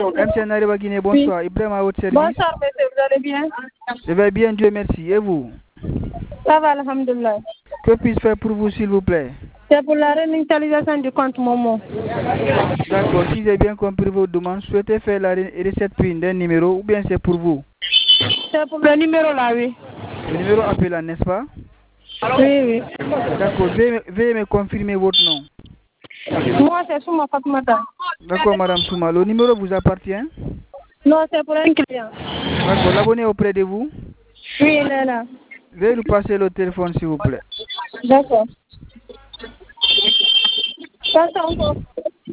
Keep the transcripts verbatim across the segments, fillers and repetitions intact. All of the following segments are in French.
M C Nariba Guinée, bonsoir. Ibrahim à votre service. Bonsoir, monsieur, vous allez bien? Je vais bien, Dieu merci. Et vous? Ça va, alhamdoulilah. Que puis-je faire pour vous, s'il vous plaît? C'est pour la réinitialisation du compte Momo. D'accord, si j'ai bien compris vos demandes, souhaitez faire la recette PIN d'un numéro ou bien c'est pour vous? C'est pour le numéro là, oui. Le numéro appelant, n'est-ce pas? Oui, oui. D'accord, veuillez, veuillez me confirmer votre nom. Moi, c'est Souma Fatmata. D'accord, Madame Souma. Le numéro vous appartient? Non, c'est pour un client. D'accord, l'abonné auprès de vous? Oui, il est là. Veuillez nous passer le téléphone, s'il vous plaît. D'accord. Service.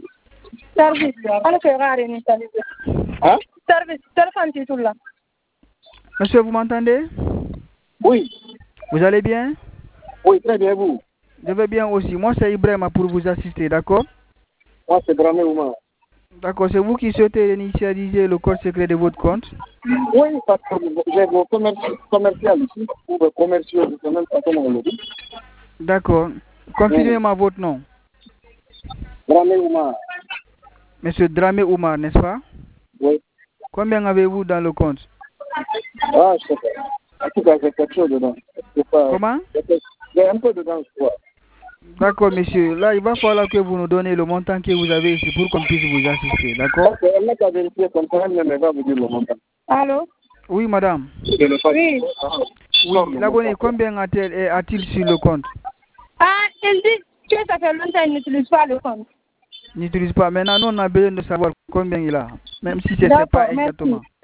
Hein? Service. Téléphone, c'est tout là. Monsieur, vous m'entendez? Oui. Vous allez bien? Oui, très bien, vous? Je vais bien aussi. Moi, c'est Ibrahim pour vous assister, d'accord? Moi, c'est Dramé Oumar. D'accord, c'est vous qui souhaitez initialiser le code secret de votre compte? Oui, parce que j'ai vos commerciaux ici, ou vos commerciaux, je ne sais même pas comment on le dit. D'accord. Confirmez-moi oui. Votre nom. Dramé Oumar. Monsieur Dramé Oumar, n'est-ce pas? Oui. Combien avez-vous dans le compte? Ah, je sais pas. En tout cas, j'ai quelque chose dedans. Pas... Comment? J'ai un peu dedans, je crois. D'accord, monsieur. Là, il va falloir que vous nous donnez le montant que vous avez ici pour qu'on puisse vous assister, d'accord? Ok, elle n'a qu'à vérifier comme ça, elle va vous dire le montant. Allô? Oui, madame. Oui. Oui, l'abonné, combien a-t-il a-t-il sur le compte? Ah, il dit que ça fait longtemps qu'il n'utilise pas le compte. N'utilise pas. Maintenant, nous, on a besoin de savoir combien il a, même si je ne sais pas exactement.